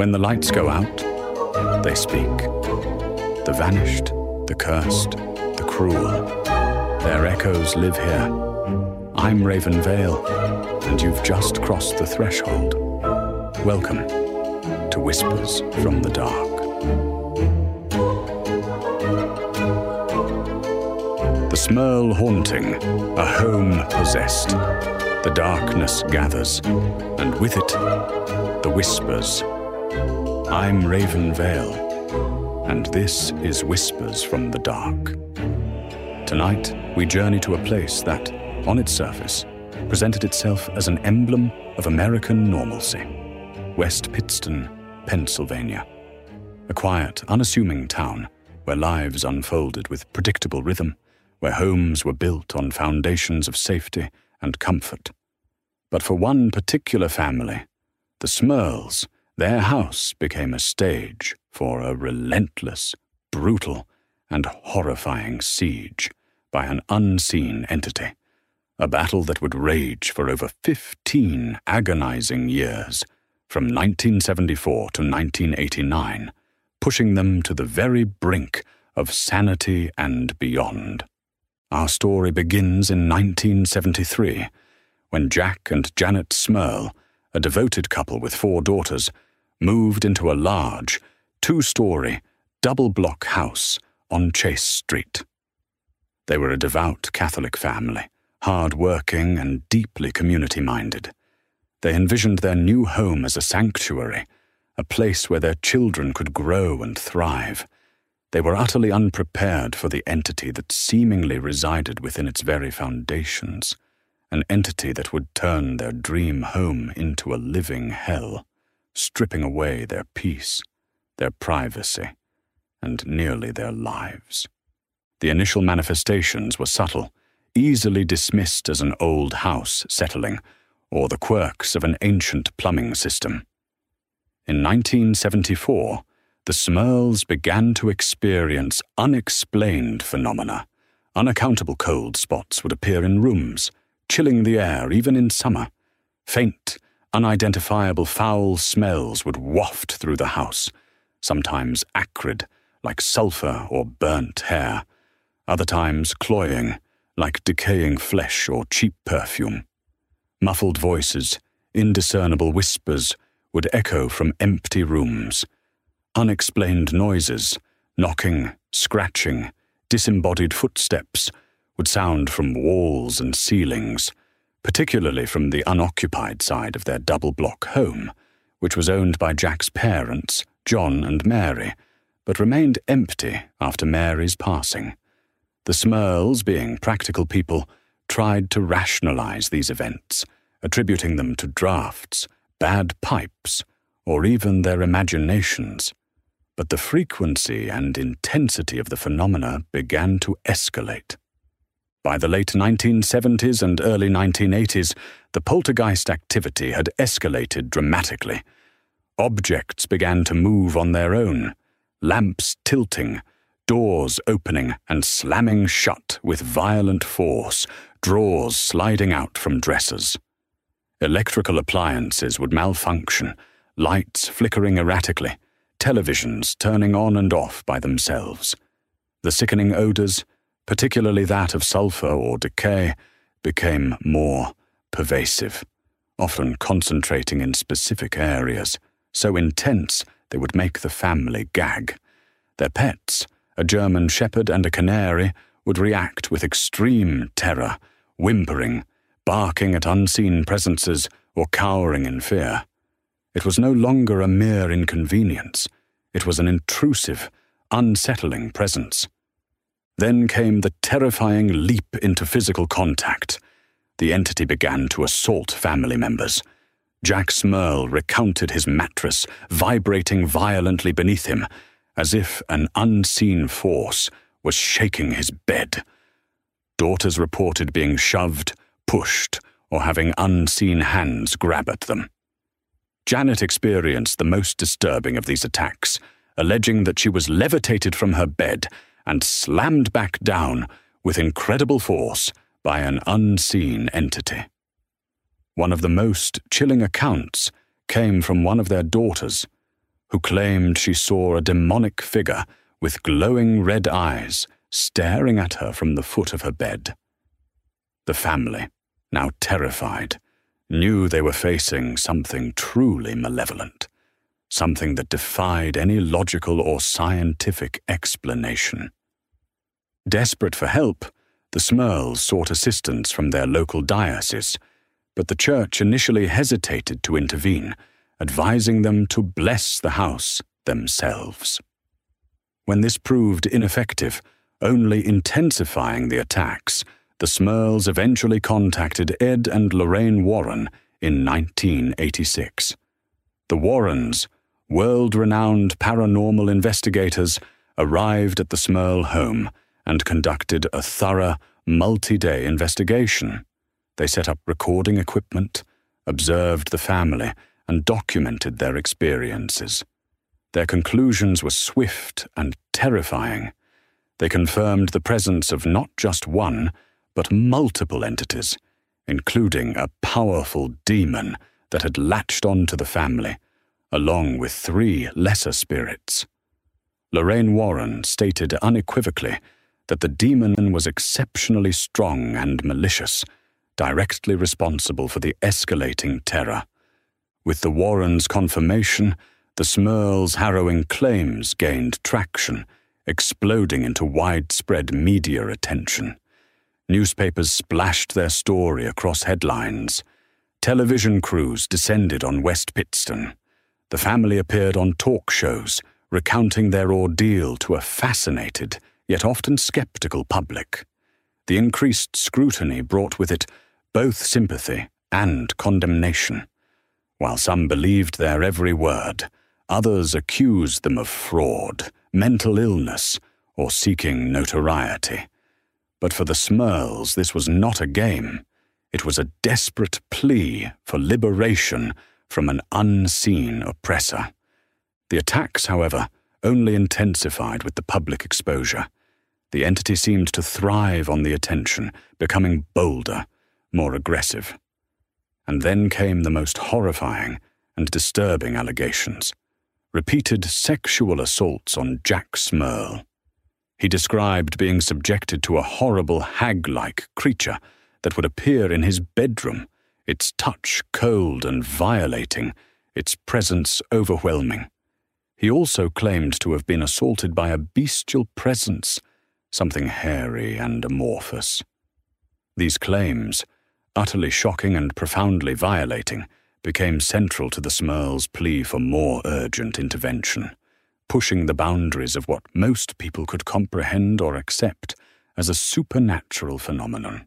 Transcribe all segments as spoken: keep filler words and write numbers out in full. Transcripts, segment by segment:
When the lights go out, they speak. The vanished, the cursed, the cruel. Their echoes live here. I'm Raven Vale, and you've just crossed the threshold. Welcome to Whispers from the Dark. The Smurl haunting, a home possessed. The darkness gathers, and with it, the whispers. I'm Raven Vale, and this is Whispers from the Dark. Tonight, we journey to a place that, on its surface, presented itself as an emblem of American normalcy. West Pittston, Pennsylvania. A quiet, unassuming town where lives unfolded with predictable rhythm, where homes were built on foundations of safety and comfort. But for one particular family, the Smurls, their house became a stage for a relentless, brutal, and horrifying siege by an unseen entity, a battle that would rage for over fifteen agonizing years, from nineteen seventy-four to nineteen eighty-nine, pushing them to the very brink of sanity and beyond. Our story begins in nineteen seventy-three, when Jack and Janet Smurl, a devoted couple with four daughters, moved into a large, two-story, double-block house on Chase Street. They were a devout Catholic family, hard-working and deeply community-minded. They envisioned their new home as a sanctuary, a place where their children could grow and thrive. They were utterly unprepared for the entity that seemingly resided within its very foundations, an entity that would turn their dream home into a living hell, stripping away their peace, their privacy, and nearly their lives. The initial manifestations were subtle, easily dismissed as an old house settling, or the quirks of an ancient plumbing system. In nineteen seventy-four, the Smurls began to experience unexplained phenomena. Unaccountable cold spots would appear in rooms, chilling the air even in summer. Faint, unidentifiable foul smells would waft through the house, sometimes acrid, like sulfur or burnt hair, other times cloying, like decaying flesh or cheap perfume. Muffled voices, indiscernible whispers, would echo from empty rooms. Unexplained noises, knocking, scratching, disembodied footsteps, would sound from walls and ceilings, particularly from the unoccupied side of their double-block home, which was owned by Jack's parents, John and Mary, but remained empty after Mary's passing. The Smurls, being practical people, tried to rationalize these events, attributing them to drafts, bad pipes, or even their imaginations. But the frequency and intensity of the phenomena began to escalate. By the late nineteen seventies and early nineteen eighties, the poltergeist activity had escalated dramatically. Objects began to move on their own, lamps tilting, doors opening and slamming shut with violent force, drawers sliding out from dressers. Electrical appliances would malfunction, lights flickering erratically, televisions turning on and off by themselves. The sickening odors, particularly that of sulfur or decay, became more pervasive, often concentrating in specific areas, so intense they would make the family gag. Their pets, a German shepherd and a canary, would react with extreme terror, whimpering, barking at unseen presences, or cowering in fear. It was no longer a mere inconvenience. It was an intrusive, unsettling presence. Then came the terrifying leap into physical contact. The entity began to assault family members. Jack Smurl recounted his mattress vibrating violently beneath him, as if an unseen force was shaking his bed. Daughters reported being shoved, pushed, or having unseen hands grab at them. Janet experienced the most disturbing of these attacks, alleging that she was levitated from her bed and slammed back down with incredible force by an unseen entity. One of the most chilling accounts came from one of their daughters, who claimed she saw a demonic figure with glowing red eyes staring at her from the foot of her bed. The family, now terrified, knew they were facing something truly malevolent, something that defied any logical or scientific explanation. Desperate for help, the Smurls sought assistance from their local diocese, but the church initially hesitated to intervene, advising them to bless the house themselves. When this proved ineffective, only intensifying the attacks, the Smurls eventually contacted Ed and Lorraine Warren in nineteen eighty-six. The Warrens, world-renowned paranormal investigators, arrived at the Smurl home and conducted a thorough, multi-day investigation. They set up recording equipment, observed the family, and documented their experiences. Their conclusions were swift and terrifying. They confirmed the presence of not just one, but multiple entities, including a powerful demon that had latched onto the family, along with three lesser spirits. Lorraine Warren stated unequivocally that the demon was exceptionally strong and malicious, directly responsible for the escalating terror. With the Warrens' confirmation, the Smurls' harrowing claims gained traction, exploding into widespread media attention. Newspapers splashed their story across headlines. Television crews descended on West Pittston. The family appeared on talk shows, recounting their ordeal to a fascinated, yet often skeptical public. The increased scrutiny brought with it both sympathy and condemnation. While some believed their every word, others accused them of fraud, mental illness, or seeking notoriety. But for the Smurls, this was not a game. It was a desperate plea for liberation from an unseen oppressor. The attacks, however, only intensified with the public exposure. The entity seemed to thrive on the attention, becoming bolder, more aggressive. And then came the most horrifying and disturbing allegations. Repeated sexual assaults on Jack Smurl. He described being subjected to a horrible hag-like creature that would appear in his bedroom, its touch cold and violating, its presence overwhelming. He also claimed to have been assaulted by a bestial presence, something hairy and amorphous. These claims, utterly shocking and profoundly violating, became central to the Smurls' plea for more urgent intervention, pushing the boundaries of what most people could comprehend or accept as a supernatural phenomenon.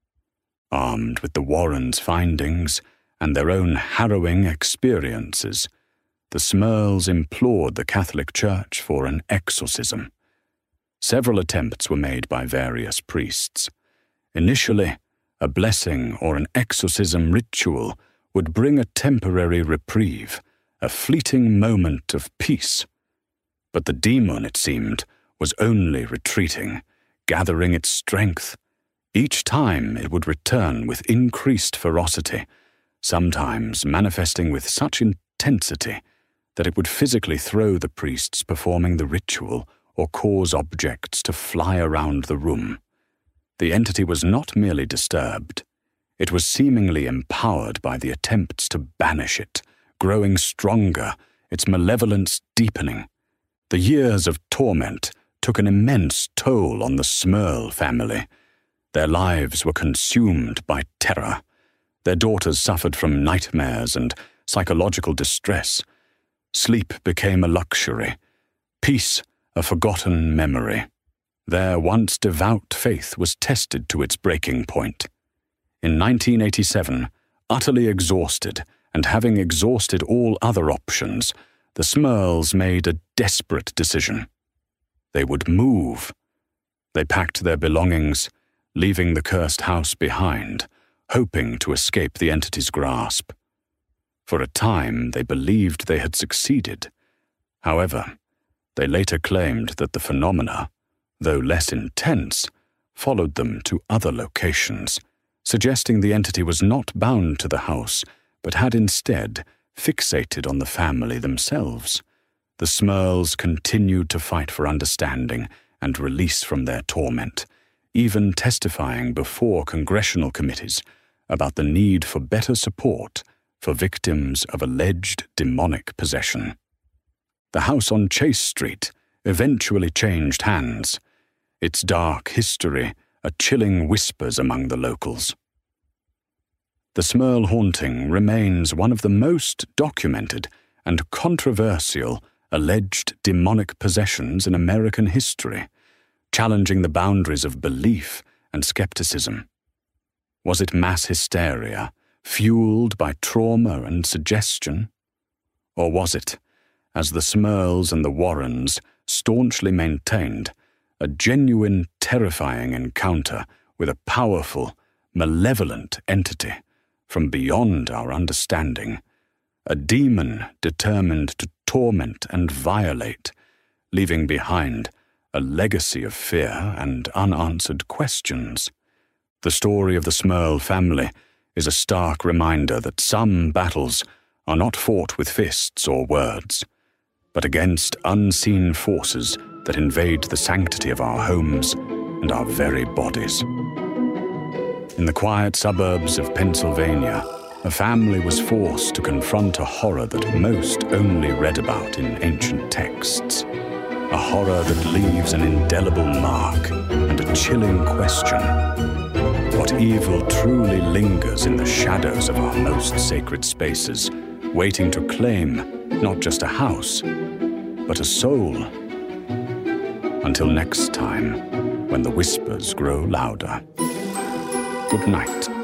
Armed with the Warrens' findings and their own harrowing experiences, the Smurls implored the Catholic Church for an exorcism. Several attempts were made by various priests. Initially, a blessing or an exorcism ritual would bring a temporary reprieve, a fleeting moment of peace. But the demon, it seemed, was only retreating, gathering its strength. Each time it would return with increased ferocity, sometimes manifesting with such intensity that it would physically throw the priests performing the ritual or cause objects to fly around the room. The entity was not merely disturbed. It was seemingly empowered by the attempts to banish it, growing stronger, its malevolence deepening. The years of torment took an immense toll on the Smurl family. Their lives were consumed by terror. Their daughters suffered from nightmares and psychological distress. Sleep became a luxury, peace a forgotten memory. Their once devout faith was tested to its breaking point. In nineteen eighty-seven, utterly exhausted and having exhausted all other options, the Smurls made a desperate decision. They would move. They packed their belongings, leaving the cursed house behind, hoping to escape the entity's grasp. For a time, they believed they had succeeded. However, they later claimed that the phenomena, though less intense, followed them to other locations, suggesting the entity was not bound to the house, but had instead fixated on the family themselves. the Smurls continued to fight for understanding and release from their torment, even testifying before congressional committees about the need for better support for victims of alleged demonic possession. The house on Chase Street eventually changed hands, its dark history a chilling whispers among the locals. The Smurl haunting remains one of the most documented and controversial alleged demonic possessions in American history, challenging the boundaries of belief and skepticism. Was it mass hysteria, fueled by trauma and suggestion? Or was it, as the Smurls and the Warrens staunchly maintained, a genuine, terrifying encounter with a powerful, malevolent entity from beyond our understanding, a demon determined to torment and violate, leaving behind a legacy of fear and unanswered questions? The story of the Smurl family is a stark reminder that some battles are not fought with fists or words, but against unseen forces that invade the sanctity of our homes and our very bodies. In the quiet suburbs of Pennsylvania, a family was forced to confront a horror that most only read about in ancient texts, a horror that leaves an indelible mark and a chilling question. What evil truly lingers in the shadows of our most sacred spaces, waiting to claim not just a house, but a soul? Until next time, when the whispers grow louder. Good night.